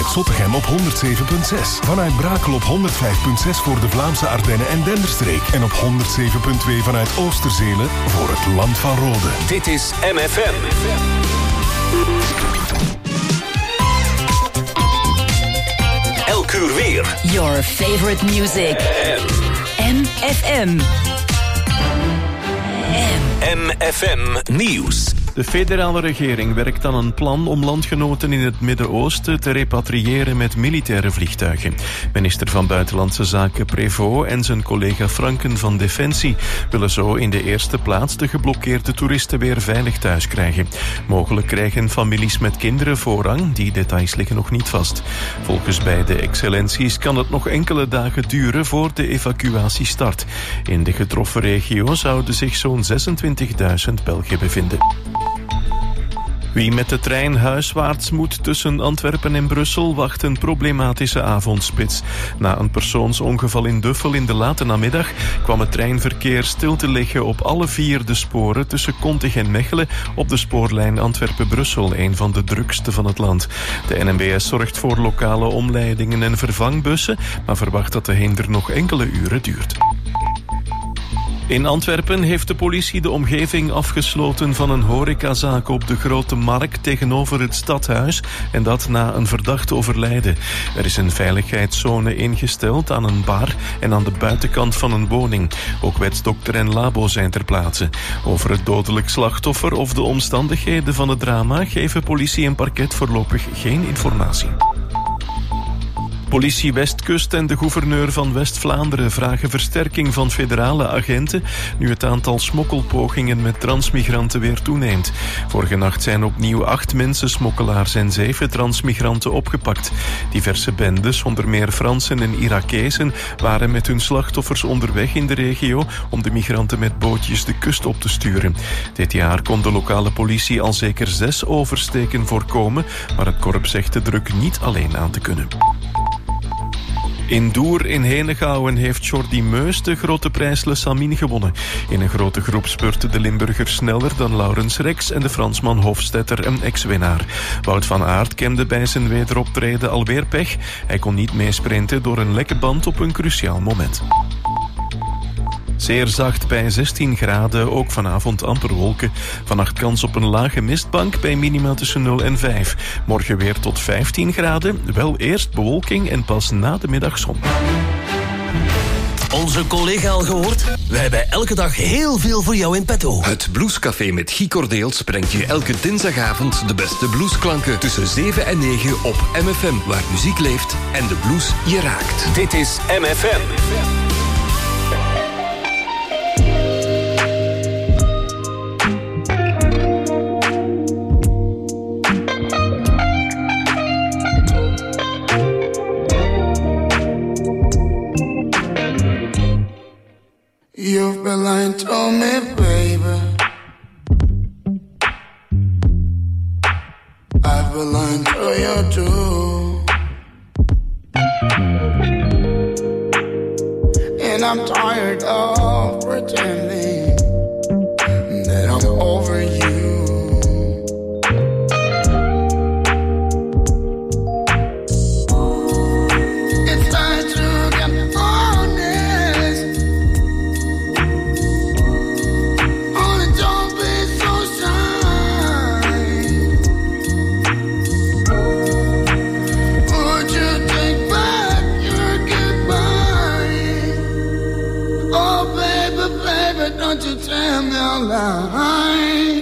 vanuit Zottegem op 107.6. Vanuit Brakel op 105.6 voor de Vlaamse Ardennen en Denderstreek. En op 107.2 vanuit Oosterzelen voor het Land van Rode. Dit is MFM. Elk uur weer. Your favorite music. MFM. MFM Nieuws. De federale regering werkt aan een plan om landgenoten in het Midden-Oosten te repatriëren met militaire vliegtuigen. Minister van Buitenlandse Zaken Prévost en zijn collega Franken van Defensie willen zo in de eerste plaats de geblokkeerde toeristen weer veilig thuis krijgen. Mogelijk krijgen families met kinderen voorrang, die details liggen nog niet vast. Volgens beide excellenties kan het nog enkele dagen duren voor de evacuatie start. In de getroffen regio zouden zich zo'n 26.000 Belgen bevinden. Wie met de trein huiswaarts moet tussen Antwerpen en Brussel wacht een problematische avondspits. Na een persoonsongeval in Duffel in de late namiddag kwam het treinverkeer stil te liggen op alle 4 de sporen tussen Kontig en Mechelen op de spoorlijn Antwerpen-Brussel, een van de drukste van het land. De NMBS zorgt voor lokale omleidingen en vervangbussen, maar verwacht dat de hinder nog enkele uren duurt. In Antwerpen heeft de politie de omgeving afgesloten van een horecazaak op de Grote Markt tegenover het stadhuis en dat na een verdacht overlijden. Er is een veiligheidszone ingesteld aan een bar en aan de buitenkant van een woning. Ook wetsdokter en labo zijn ter plaatse. Over het dodelijk slachtoffer of de omstandigheden van het drama geven politie en parket voorlopig geen informatie. Politie Westkust en de gouverneur van West-Vlaanderen vragen versterking van federale agenten nu het aantal smokkelpogingen met transmigranten weer toeneemt. Vorige nacht zijn opnieuw 8 mensensmokkelaars en 7 transmigranten opgepakt. Diverse bendes, onder meer Fransen en Irakezen, waren met hun slachtoffers onderweg in de regio om de migranten met bootjes de kust op te sturen. Dit jaar kon de lokale politie al zeker 6 oversteken voorkomen, maar het korps zegt de druk niet alleen aan te kunnen. In Doer in Henegouwen heeft Jordi Meus de grote prijs Le Samin gewonnen. In een grote groep spurte de Limburger sneller dan Laurens Rex en de Fransman Hofstetter een ex-winnaar. Wout van Aert kende bij zijn wederoptreden alweer pech. Hij kon niet meesprinten door een lekke band op een cruciaal moment. Zeer zacht bij 16 graden, ook vanavond amper wolken. Vannacht kans op een lage mistbank bij minima tussen 0 en 5. Morgen weer tot 15 graden, wel eerst bewolking en pas na de middag zon. Onze collega al gehoord? Wij hebben elke dag heel veel voor jou in petto. Het Bluescafé met Guy Cordeels brengt je elke dinsdagavond de beste bluesklanken tussen 7 en 9 op MFM, waar muziek leeft en de blues je raakt. Dit is MFM. You've been lying to me, baby. I've been lying to you too. And I'm tired of pretending that I'm over you. Don't you tell me a lie.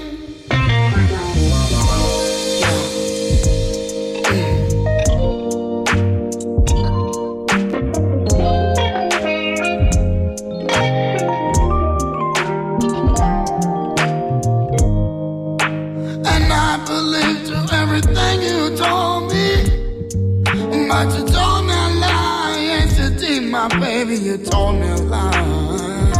And I believed to everything you told me, but you told me a lie. Yes, you did, my baby, you told me a lie.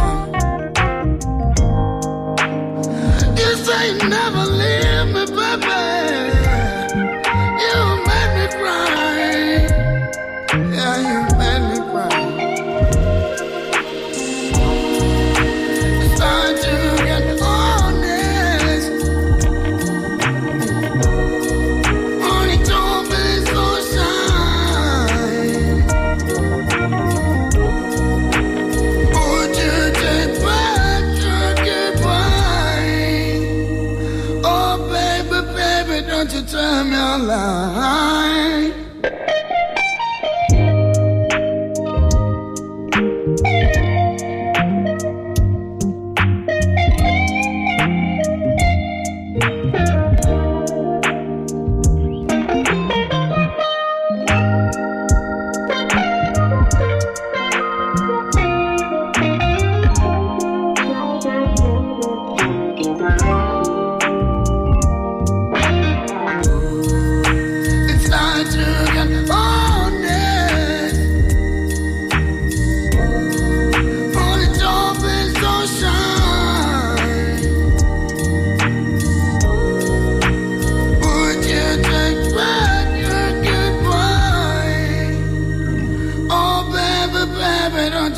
You say never leave me, baby. You made me cry. Yeah, you made me cry. It's time to get honest. Only don't be so shy.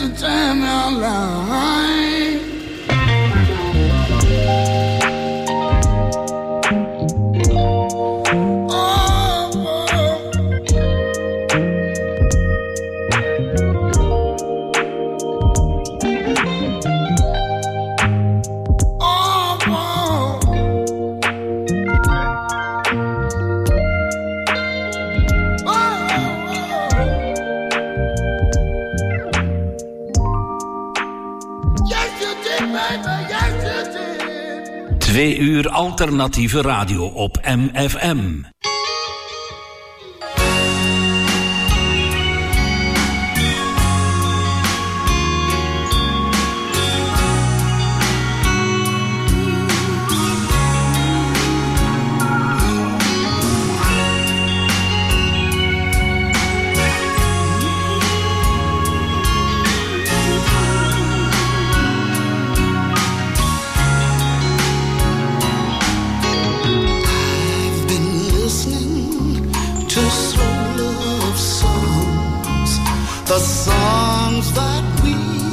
to tell me a lie. Twee uur alternatieve radio op MFM. The songs that we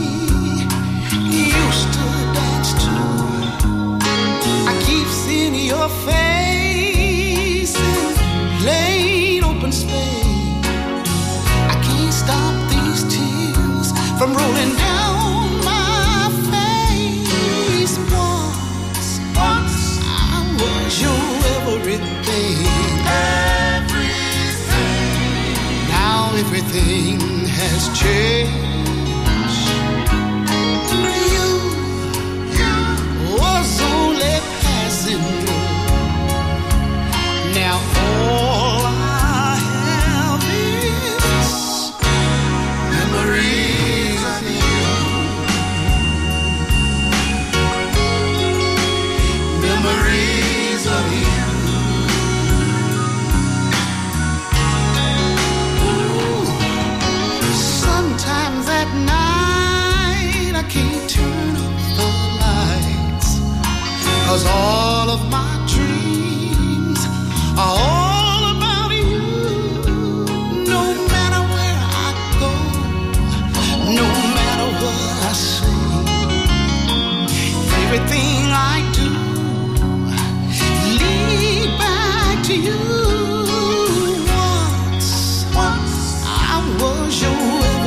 used to dance to, I keep seeing your face in plain open space. I can't stop these tears from rolling down my face. Once I was your everything. Now everything has changed. You was only passing through. Now all I have is memories of you. Memories of you. Sometimes at night I can't turn off the lights, 'cause all of my dreams are all about you. No matter where I go, no matter what I say, everything I do lead back to you. Once I was your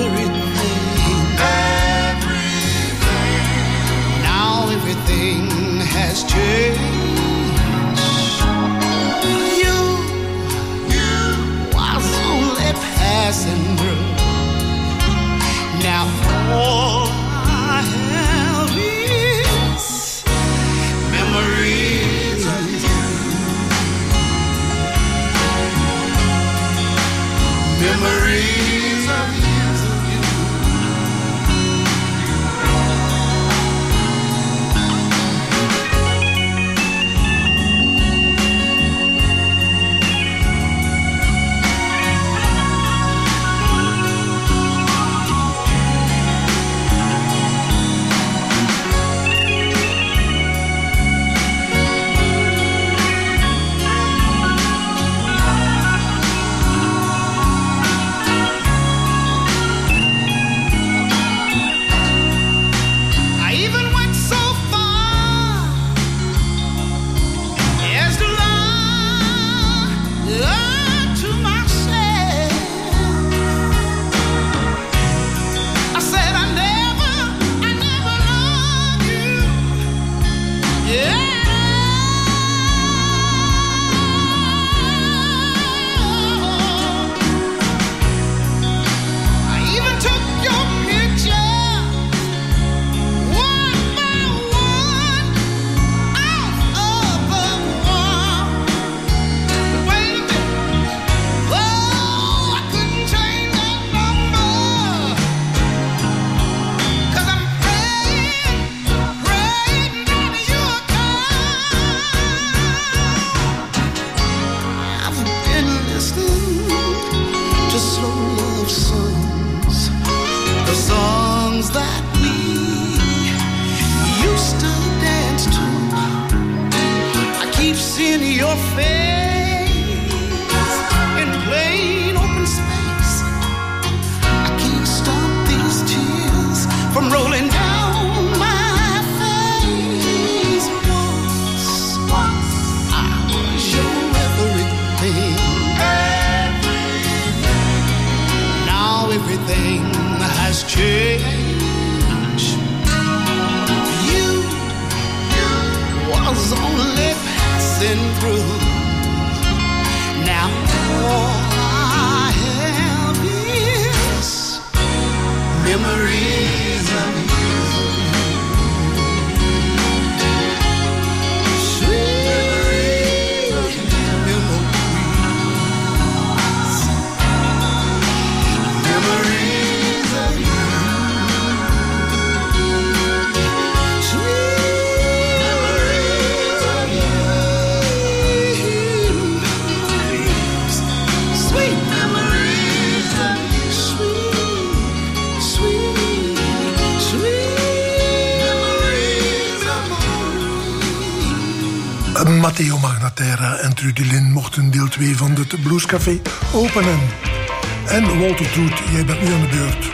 everything has changed. You was only passing through. Now all I have is memories of you. Memories of you. Your face in plain open space. I can't stop these tears Matteo Magnatera en Trudy Lin mochten deel 2 van het Bluescafé openen. En Walter Troet, jij bent nu aan de beurt.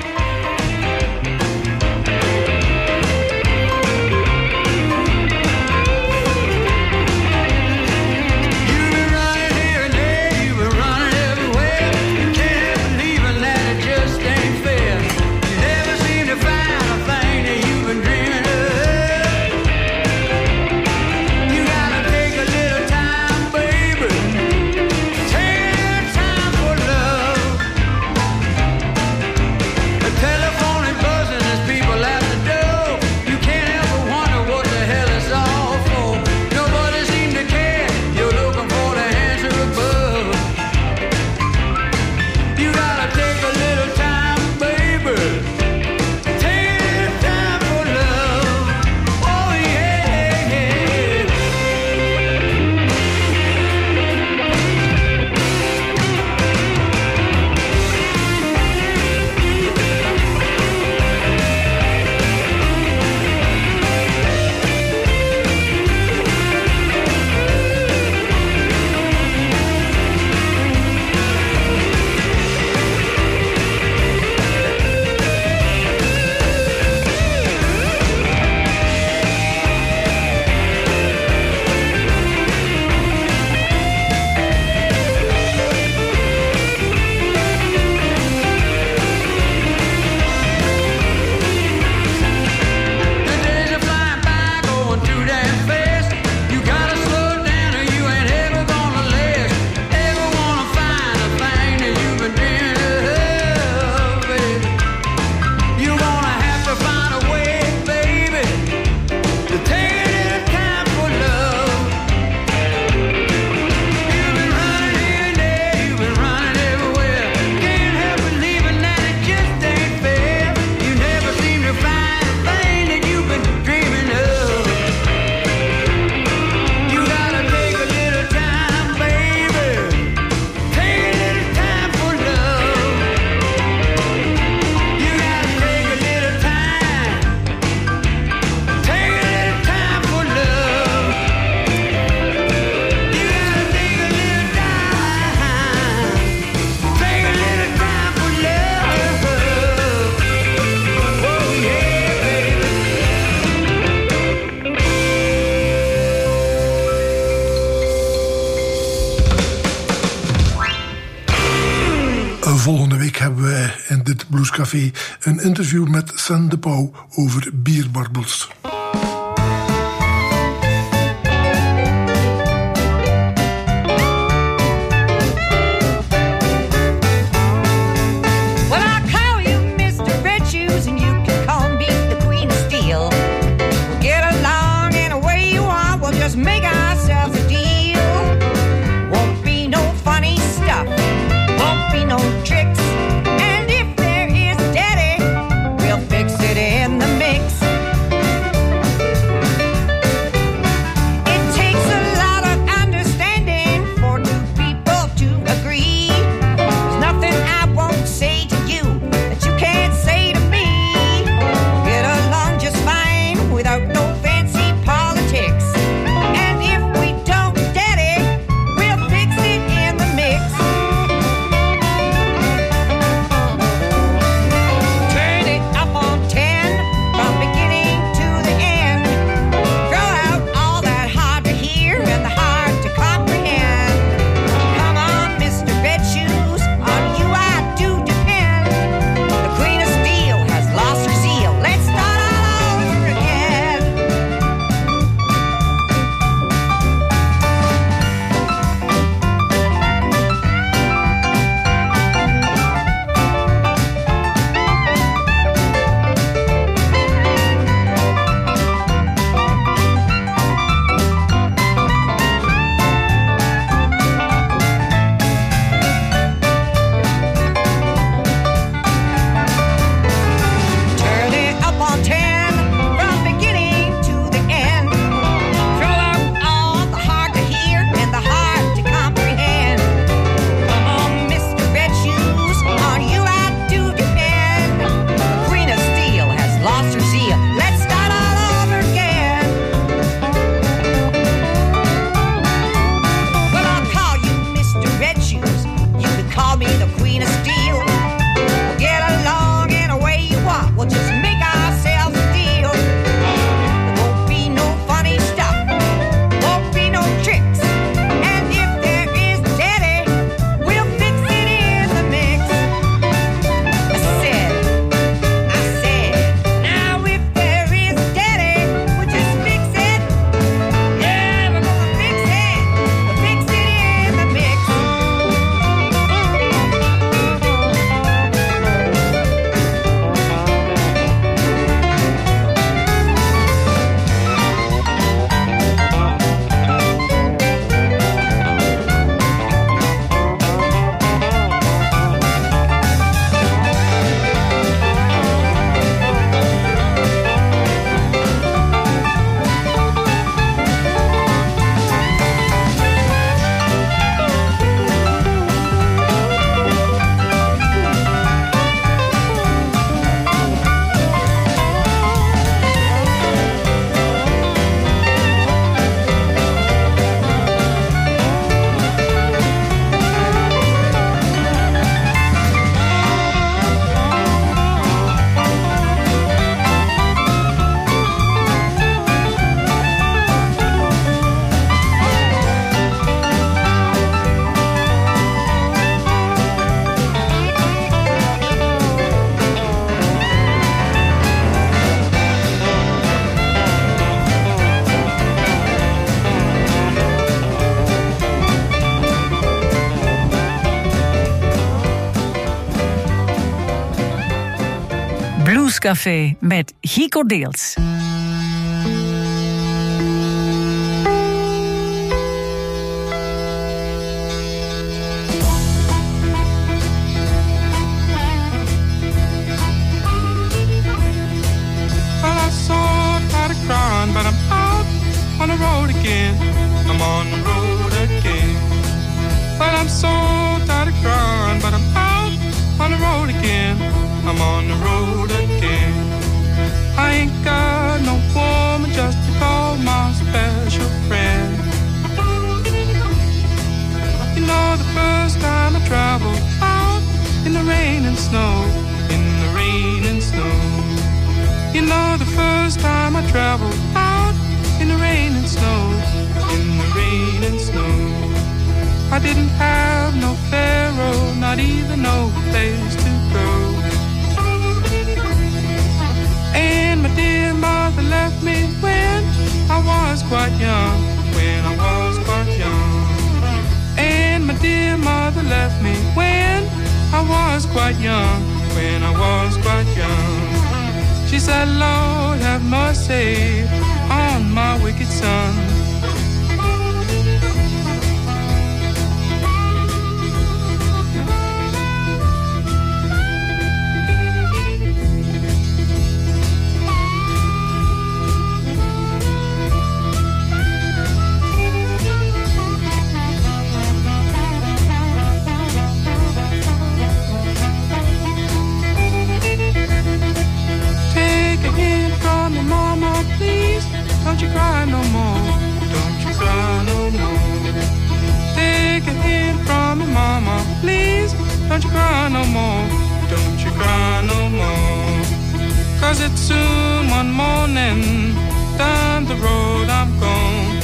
Volgende week hebben we in dit Bluescafé een interview met Sen de Pauw over bierbartels. Tricks, and if there is daddy, we'll fix it in the mix. Bluescafé met Guy Cordeels. But I'm out on the road again. I'm on the road again. But I'm so tired of crying. But I'm out on the road again. I'm on the road again. I ain't got no woman just to call my special friend. You know the first time I traveled out in the rain and snow, in the rain and snow. You know the first time I traveled out in the rain and snow, in the rain and snow. I didn't have no pharaoh, not even no place to go. And my dear mother left me when I was quite young, when I was quite young. And my dear mother left me when I was quite young, when I was quite young. She said, Lord, have mercy on my wicked son. Don't you cry no more, don't you cry no more. Take a hint from me, mama, please. Don't you cry no more, don't you cry no more. 'Cause it's soon one morning, down the road I'm gone.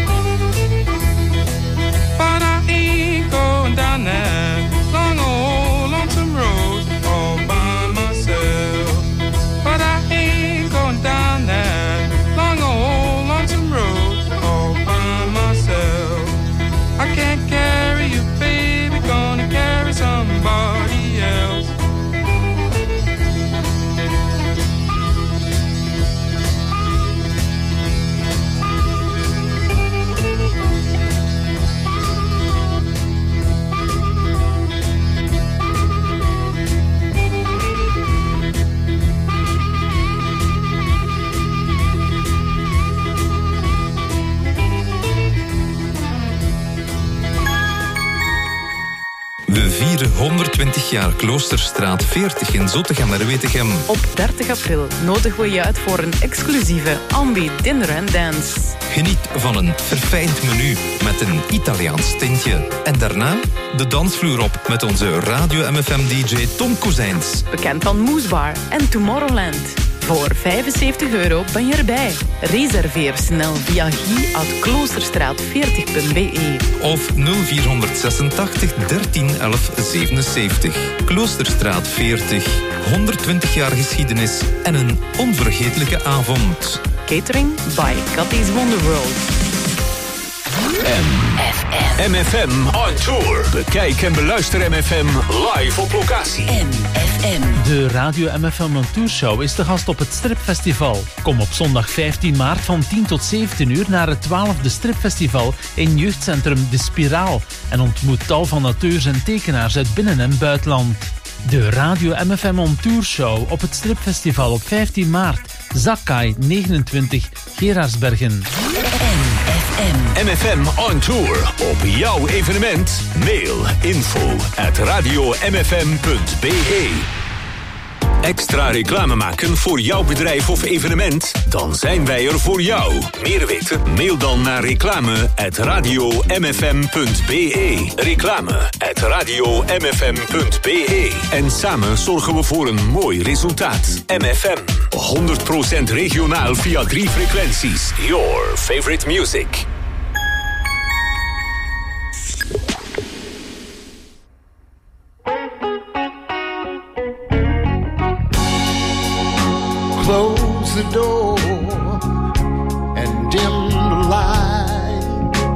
But I ain't going down that long old lonesome road all by myself. But I ain't going down that long old lonesome road all by myself. I can't carry you, baby, gonna carry somebody else. We vieren 120 jaar Kloosterstraat 40 in Zottegem-Wetegem. Op 30 april nodigen we je uit voor een exclusieve Ambi Dinner and Dance. Geniet van een verfijnd menu met een Italiaans tintje. En daarna de dansvloer op met onze Radio MFM-dj Tom Kozijns. Bekend van Moesbar en Tomorrowland. Voor €75 ben je erbij. Reserveer snel via guy@kloosterstraat40.be of 0486 13 11 77. Kloosterstraat 40. 120 jaar geschiedenis en een onvergetelijke avond. Catering by Cathy's Wonderworld. MFM on tour. Bekijk en beluister MFM live op locatie. MFM. De Radio MFM on Tour Show is de gast op het Stripfestival. Kom op zondag 15 maart van 10 tot 17 uur naar het 12e Stripfestival in jeugdcentrum De Spiraal en ontmoet tal van auteurs en tekenaars uit binnen- en buitenland. De Radio MFM on Tour Show op het Stripfestival op 15 maart. Zakkai 29, Gerardsbergen. MFM on tour. Op jouw evenement. Mail info@radiomfm.be. Extra reclame maken voor jouw bedrijf of evenement? Dan zijn wij er voor jou. Meer weten? Mail dan naar reclame@radiomfm.be. Reclame@radiomfm.be. En samen zorgen we voor een mooi resultaat. MFM. 100% regionaal via 3 frequenties. Your favorite music. Close the door and dim the light.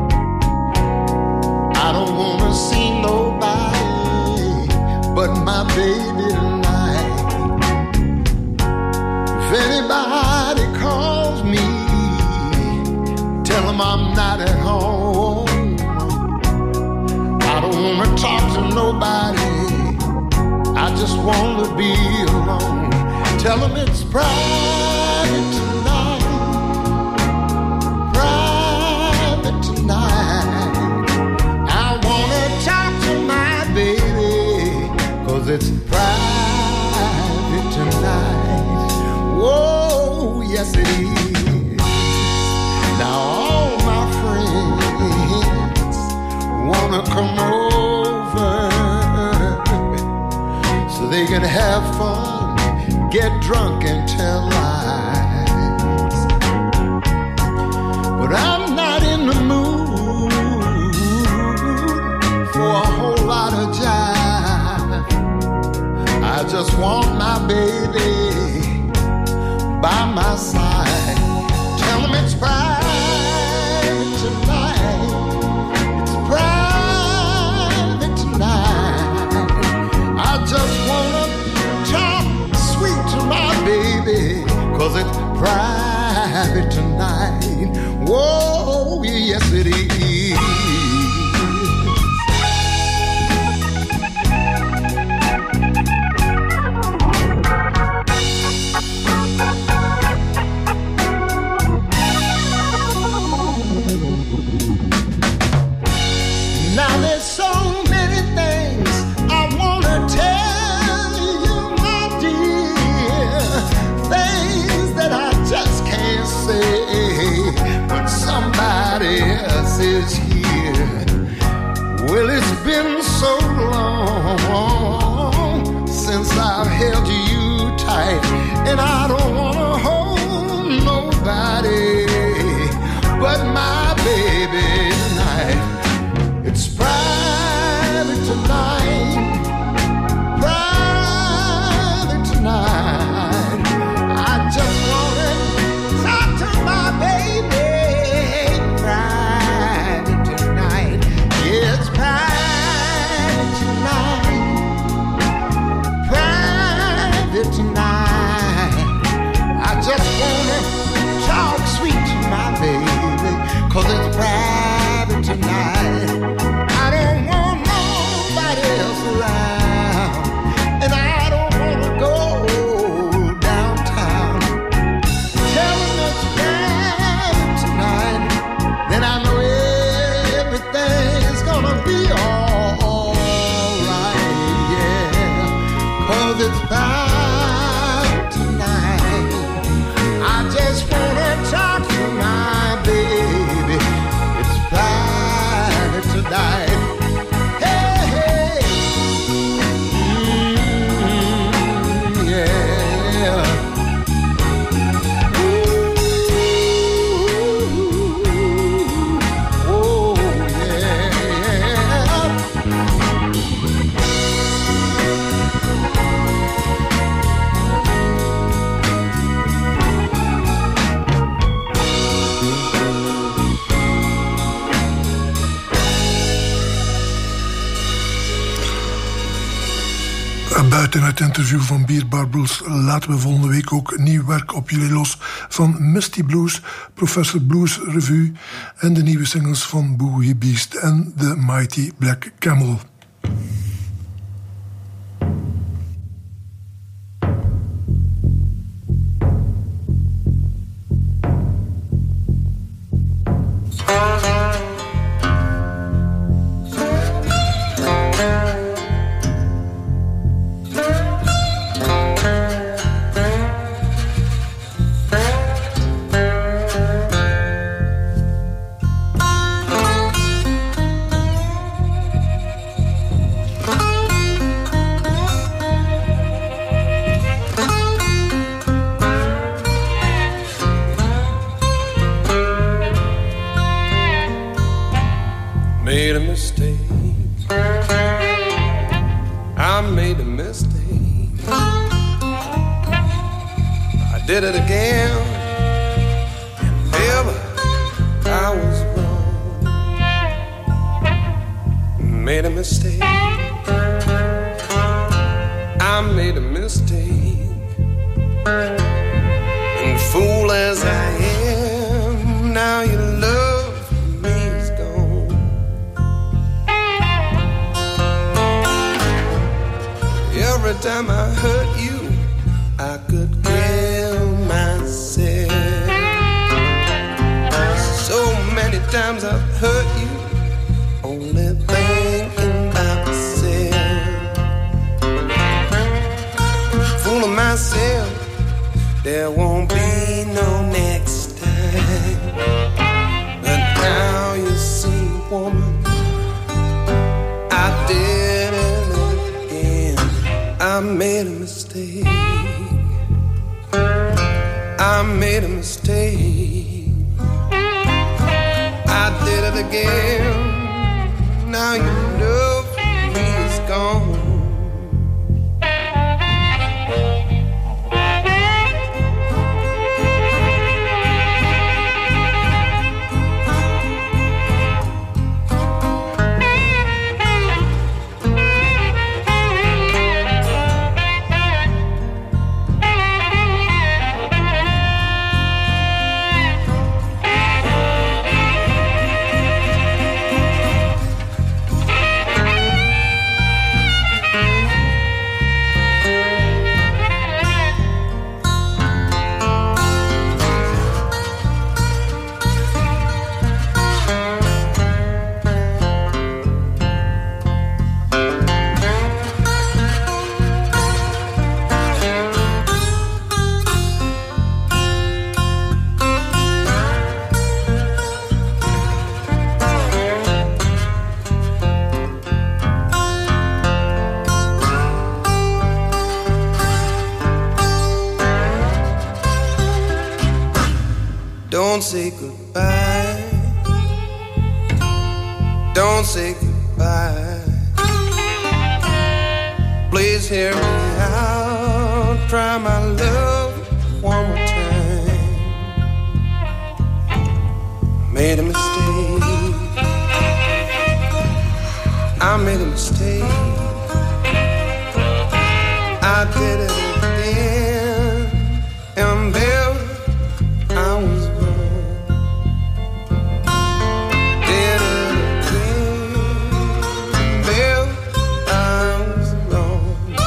I don't wanna see nobody but my baby tonight. home, I'm not at home. I don't want to talk to nobody. I just want to be alone. Tell them it's private tonight. Private tonight. I want to talk to my baby, 'cause it's private tonight. Whoa, yes it is. Now all my friends wanna come over so they can have fun, get drunk and tell lies. But I'm not in the mood for a whole lot of jive. I just want my baby by my side. Tell them it's private tonight. It's private tonight. I just wanna talk sweet to my baby, 'cause it's private tonight. Whoa, yes it is. Now there's so many things I wanna tell you, my dear. Things that I just can't say when somebody else is here. Well, it's been so long since I've held you tight, and I don't wanna hold nobody but my baby tonight. It's private tonight, private tonight. I just wanna talk to my baby, private tonight. Yeah, it's private tonight, private tonight. I just wanna talk sweet to my baby, 'cause it's private tonight. I don't want nobody else around, and I don't wanna go downtown. Tell them it's private tonight, then I know everything's gonna be alright, yeah. 'Cause it's private tonight. I just wanna talk to my baby. It's private tonight. Hey, hey. Yeah. Ooh, oh, yeah. Buiten het interview van Beer Barbels laten we volgende week ook nieuw werk op jullie los van Misty Blues, Professor Blues Revue en de nieuwe singles van Bowie Beast en The Mighty Black Camel. Made a mistake. I made a mistake. I did it again. And never I was wrong. Made a mistake. I made a mistake. And fool as I am, now you love every time I hurt you, I could kill myself. So many times I've hurt you, only thinking about myself. Fooling myself, there won't be no next time. But now you see, woman, I did it again. I made a mistake. I made a mistake. I did it again. Now you know me is gone. Don't say goodbye. Don't say goodbye. Please hear me out. Try my love one more time. Made a mistake. I made a mistake. I did it again. And there I was wrong. Did it again. There I was wrong.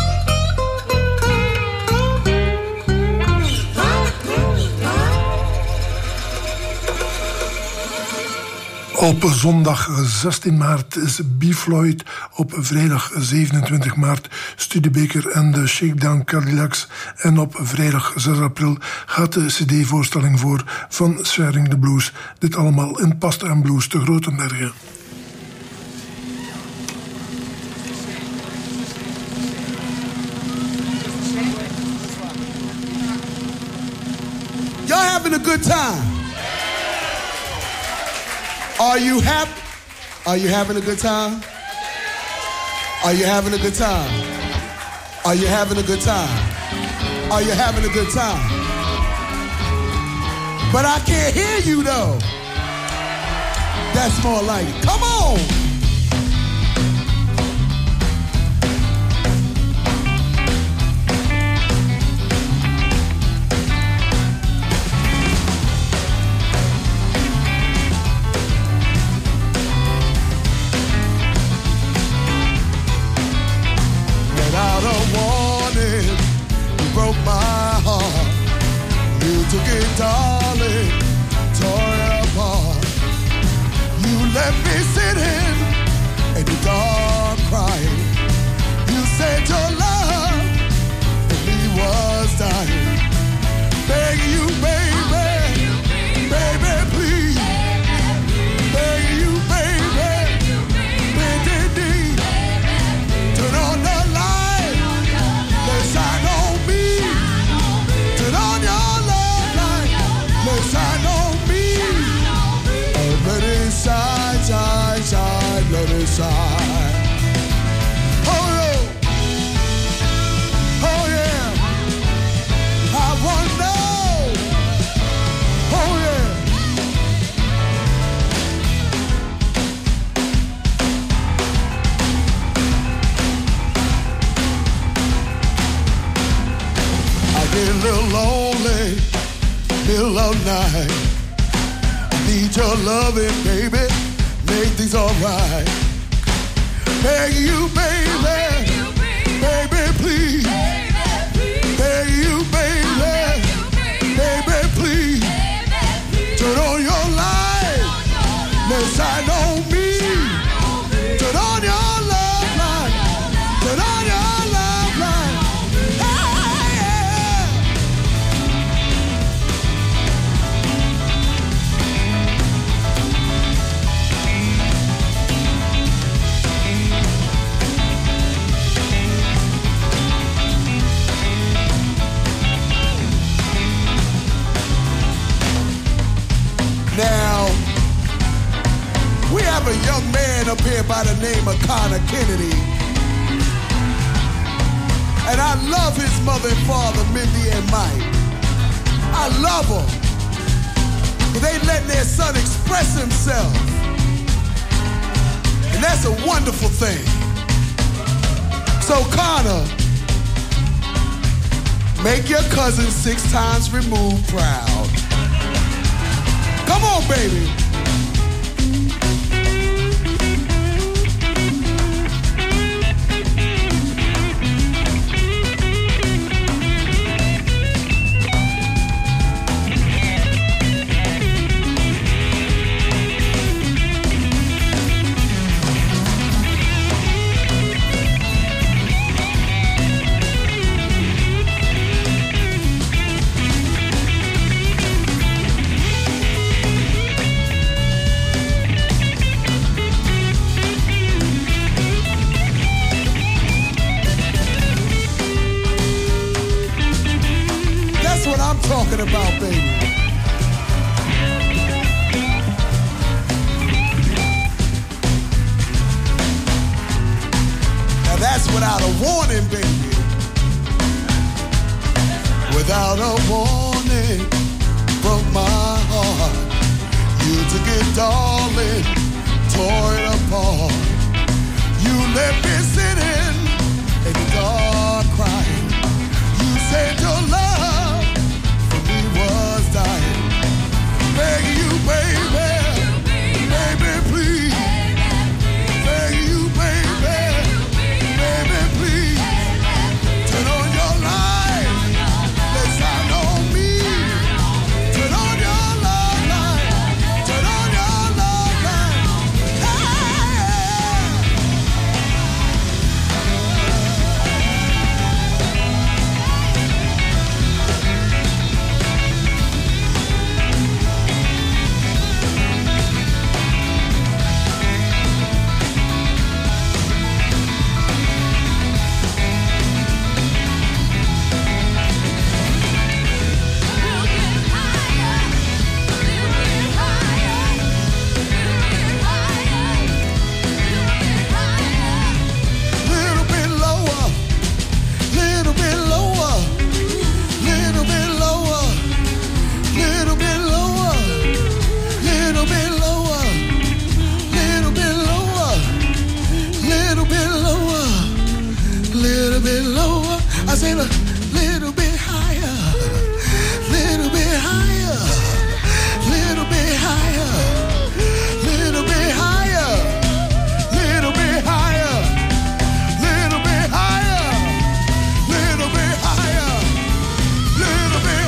Op zondag 16 maart is B. Floyd, op vrijdag 27 maart Studebaker en de Shakedown Cadillacs en op vrijdag 6 april gaat de cd-voorstelling voor van Sharing the Blues. Dit allemaal in Pasta en Blues te Grotenbergen. Y'all having a good time? Are you happy? Are you having a good time? Are you having a good time? Are you having a good time? Are you having a good time? But I can't hear you though. That's more like it. Come on! Broke my heart. You took it, darling, tore it apart. You left me sitting in the dark crying. You said your love for me was dying. Begging you, baby, baby, please. Begging you, baby, bending knee. Turn on the light, let's shine on me. Turn on your love light, let's shine on me. Oh, let it shine, shine, shine, let it shine. Oh, yeah. Oh, yeah. I want to know. Oh, yeah. I get a little lonely, middle of night. I need your loving, baby, make things alright. Beg you, baby, baby, please. a young man up here by the name of Connor Kennedy. And I love his mother and father, Mindy and Mike. I love them. They let their son express himself. And that's a wonderful thing. So Connor, make your cousin 6 times removed proud. Come on, baby. Talking about, baby. Now that's without a warning, baby. Without a warning from my heart, you took it, darling, tore it apart. You left me sitting in the dark crying. You said your love was dying. Begging you, baby, baby, please. Begging you, baby, baby, please. Turn on your light, let shine on me. Turn on your love light, turn on your love light. I said a little bit higher, little bit higher, little bit higher, little bit higher, little bit higher, little bit higher, little bit higher, little bit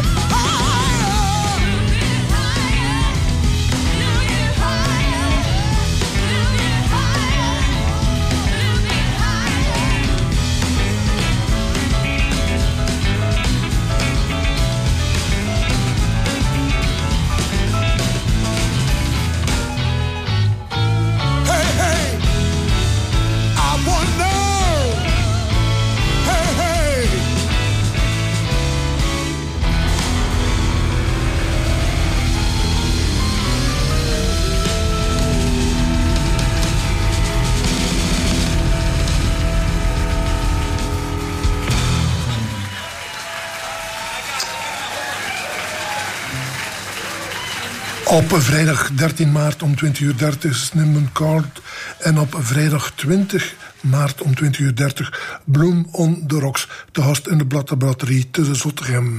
Op vrijdag 13 maart om 20:30 Snimmen Card. En op vrijdag 20 maart om 20:30 Bloem on the Rocks. Te gast in de Blatterbatterie te Zottegem.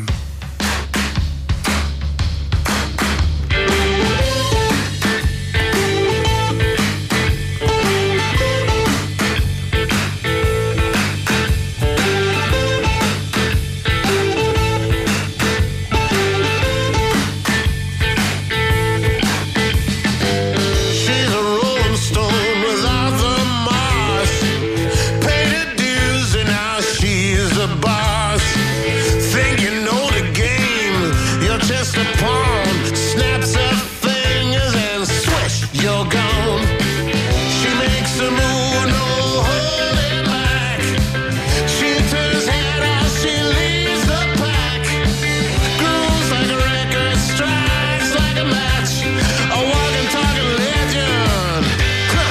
A walking, talking legend.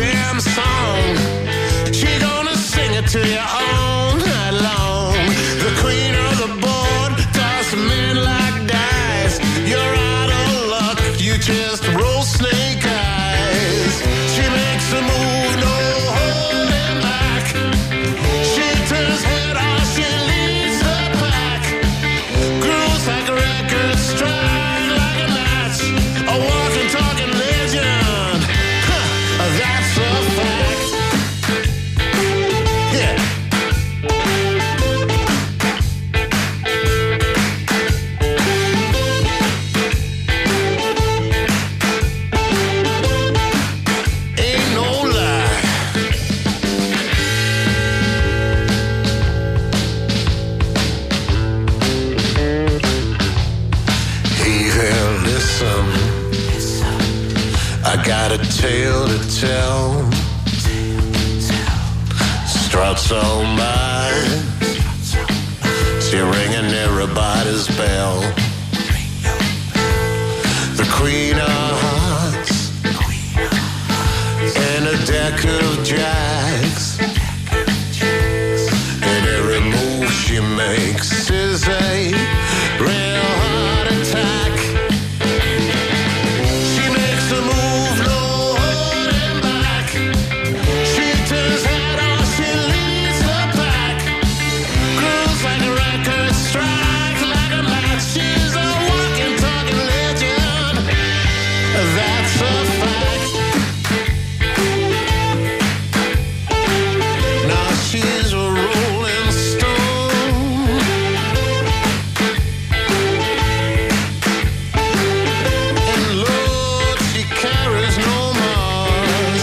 damn song. She gonna sing it to you all night long. The queen of the board, toss them in like dice. You're out of luck, you just roll snake eyes. She makes a move, no holding back. She turns head off, she leads the pack. Grooves like a record, strike like a match. A walking, talking legend. Huh, that's a fact. Yeah. Ain't no lie. Hey there, listen. I got a tale to tell. Struts on mine. She ringing everybody's bell. The queen of hearts and a deck of jacks. And every move she makes is a real heart attack. She makes a move, no holding back. She turns head on, she leads the pack. Grooves like a record, strikes like a match. She's a walking, talking legend. That's a fact. Now she's a rolling stone. And Lord, she carries no Mars.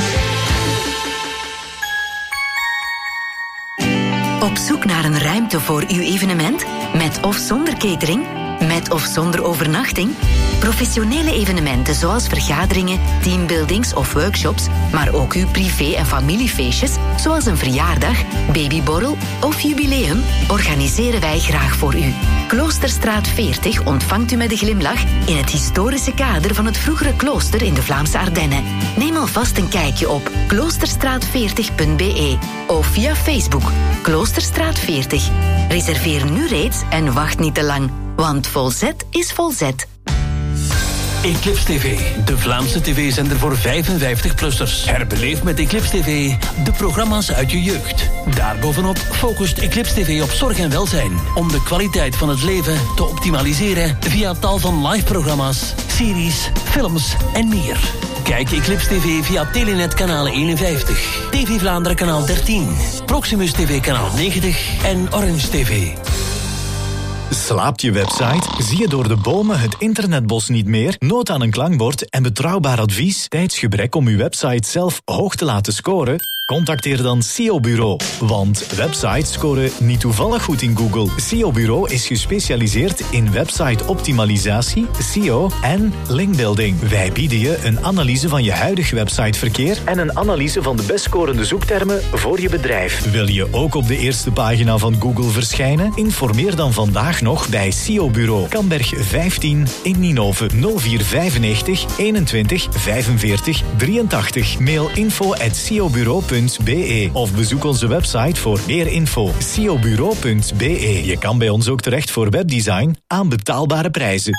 Op zoek naar een ruimte voor uw evenement? Met of zonder catering? Met of zonder overnachting? Professionele evenementen zoals vergaderingen, teambuildings of workshops, maar ook uw privé- en familiefeestjes, zoals een verjaardag, babyborrel of jubileum, organiseren wij graag voor u. Kloosterstraat 40 ontvangt u met een glimlach in het historische kader van het vroegere klooster in de Vlaamse Ardennen. Neem alvast een kijkje op kloosterstraat40.be of via Facebook Kloosterstraat 40. Reserveer nu reeds en wacht niet te lang, want Volzet is Volzet. Eclipse TV, de Vlaamse tv-zender voor 55-plussers. Herbeleef met Eclipse TV de programma's uit je jeugd. Daarbovenop focust Eclipse TV op zorg en welzijn, om de kwaliteit van het leven te optimaliseren via tal van live-programma's, series, films en meer. Kijk Eclipse TV via Telenet kanaal 51, TV Vlaanderen kanaal 13, Proximus TV kanaal 90 en Orange TV. Slaapt je website? Zie je door de bomen het internetbos niet meer? Nood aan een klankbord en betrouwbaar advies? Tijdsgebrek om uw website zelf hoog te laten scoren? Contacteer dan SEO Bureau. Want websites scoren niet toevallig goed in Google. SEO Bureau is gespecialiseerd in website-optimalisatie, SEO en linkbuilding. Wij bieden je een analyse van je huidig websiteverkeer en een analyse van de best scorende zoektermen voor je bedrijf. Wil je ook op de eerste pagina van Google verschijnen? Informeer dan vandaag nog bij SEO Bureau. Kamberg 15 in Ninove 0495 21 45 83. Mail info@seobureau.be of bezoek onze website voor meer info. seobureau.be. Je kan bij ons ook terecht voor webdesign aan betaalbare prijzen.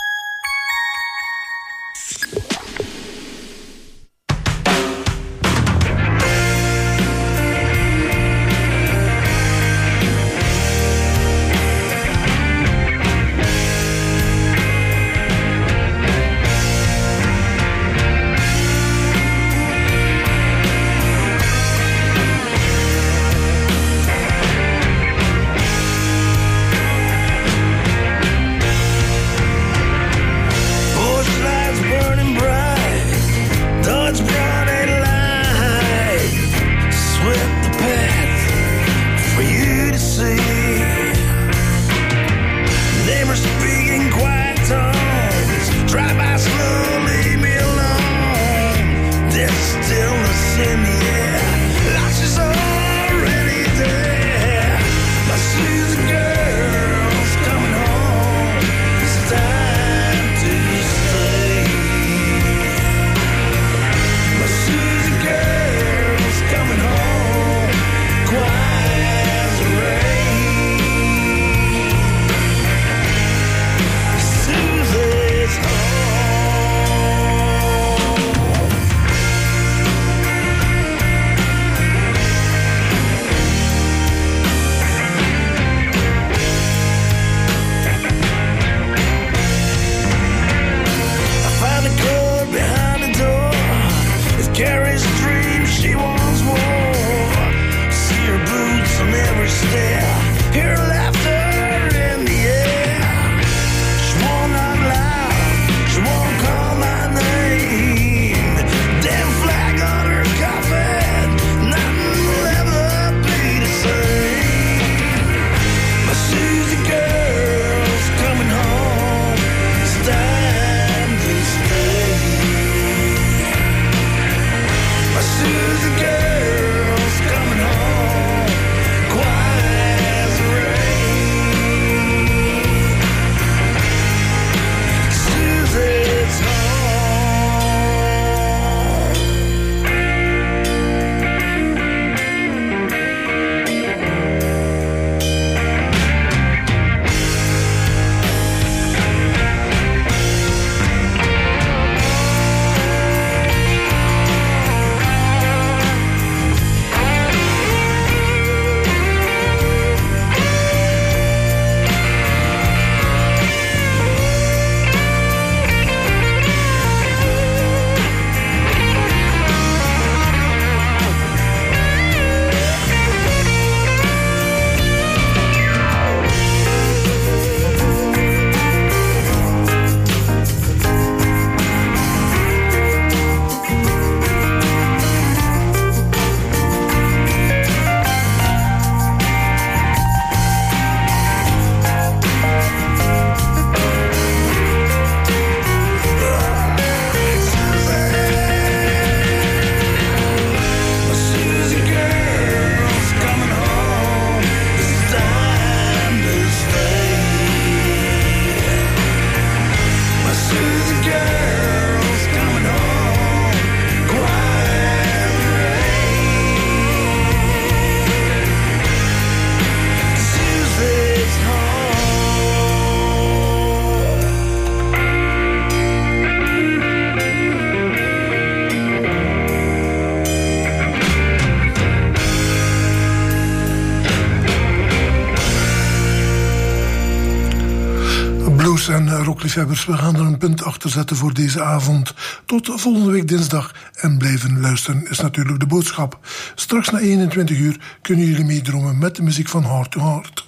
Blues en rockliefhebbers, we gaan er een punt achter zetten voor deze avond. Tot volgende week dinsdag en blijven luisteren is natuurlijk de boodschap. Straks na 21 uur kunnen jullie meedromen met de muziek van Heart to Heart.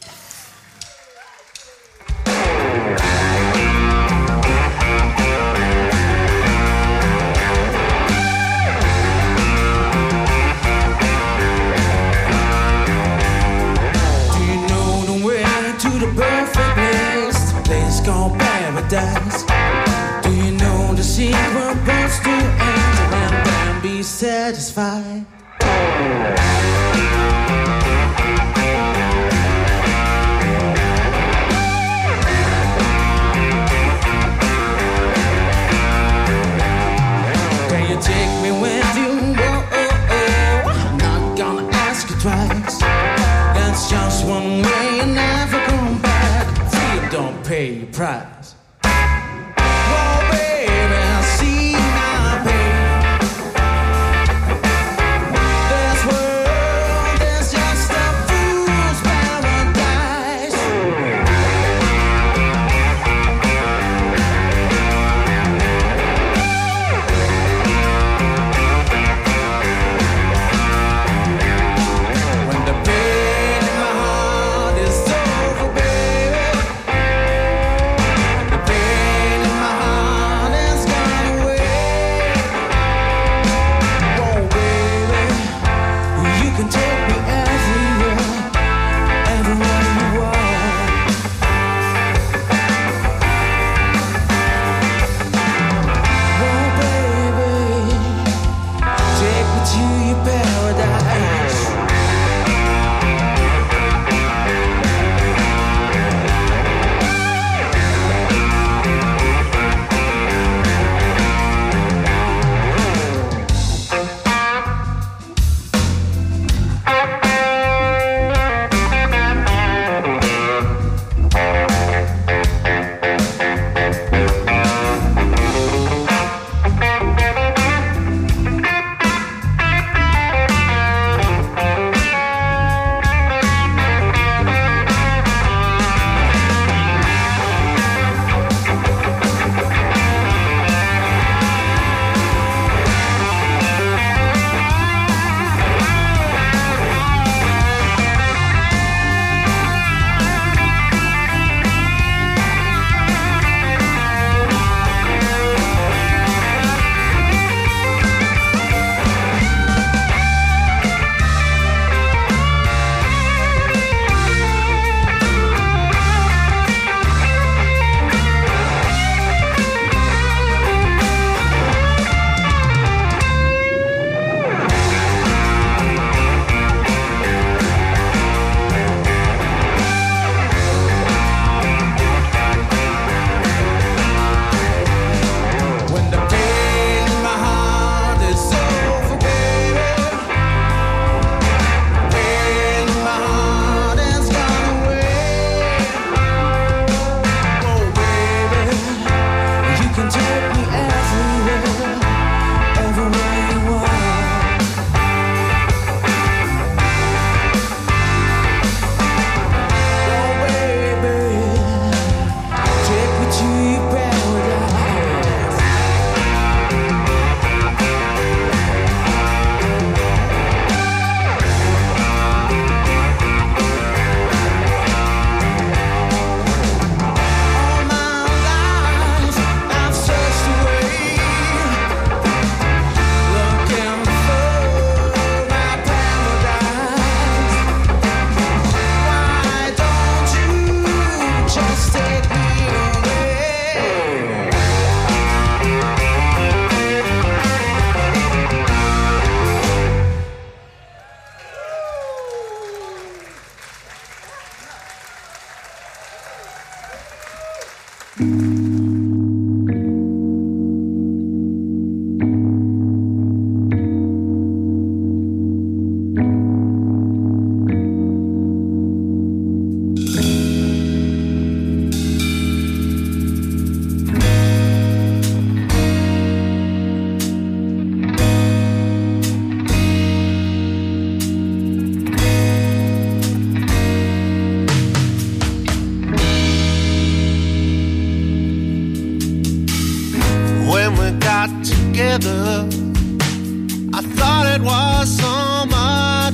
Do you know the secret words to enter and then be satisfied? Can you take me with you? I'm not gonna ask you twice. That's just one way and never come back. Free, don't pay your price.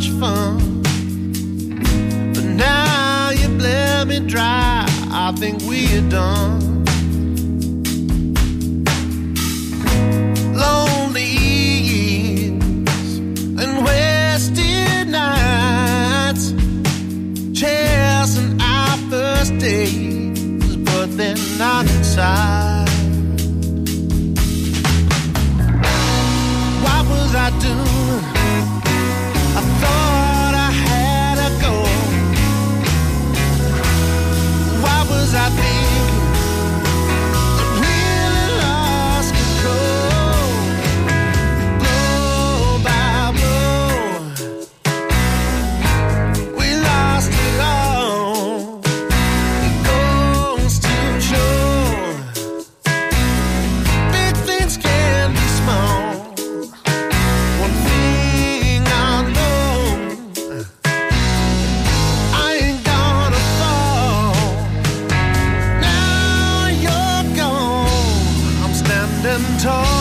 much fun, but now you bled me dry. I think we're done. Lonely years and wasted nights, chasing our first days, but they're not inside. What was I doing? I thought I had a goal. What was I thinking? I really lost control. Blow by blow, we lost it all. It goes to show big things can be small. One thing I know, I ain't gonna fall. Now you're gone, I'm standing tall.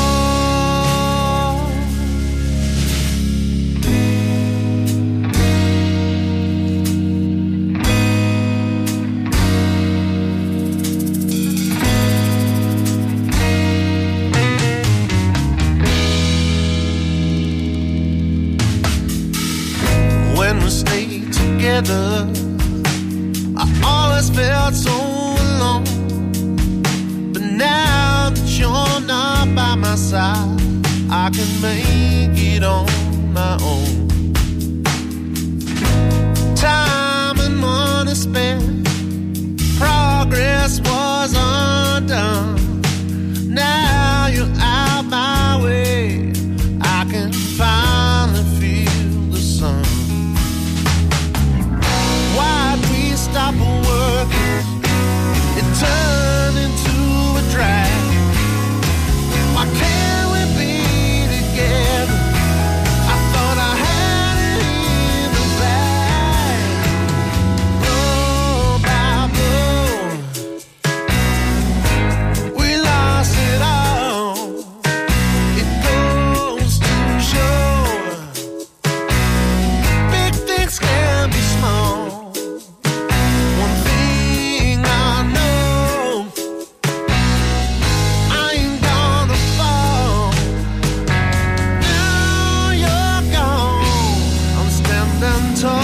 When we stayed together, I always felt so alone. But now that you're not by my side, I can make it on my own. Time and money spent, progress was undone. Now you're out my way, I can finally feel the sun. Why'd we stop working? It turned into a drag. Why can't we be together? I thought I had it in the bag. Blow by blow, we lost it all. It goes to show big things can be small. One thing I know, I ain't gonna fall. Now you're gone, I'm standing tall.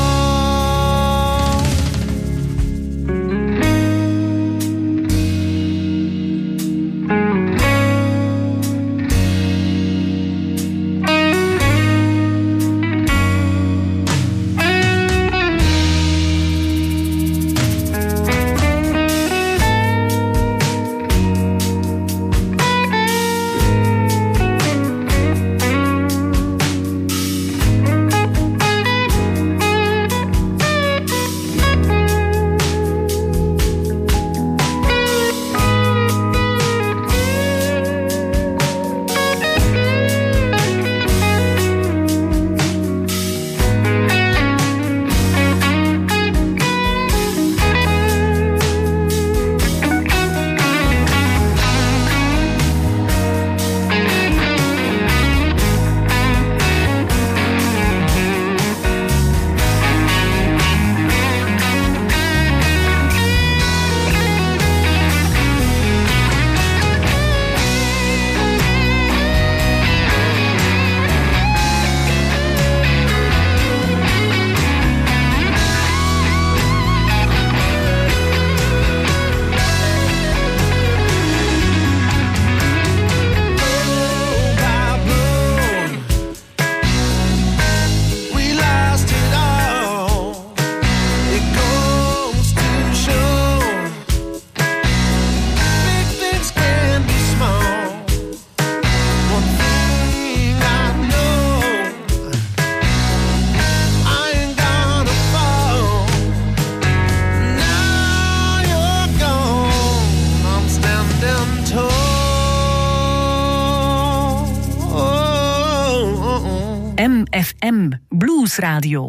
MFM Blues Radio.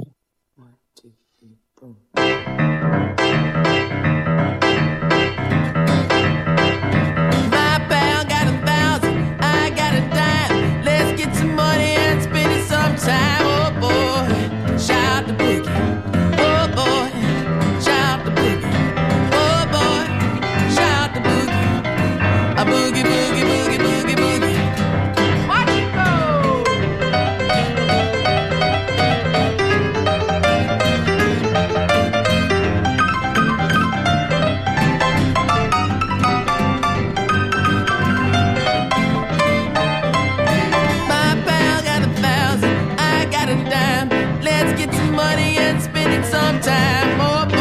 Let's get some money and spend it sometime, oh boy. money and spending some time. More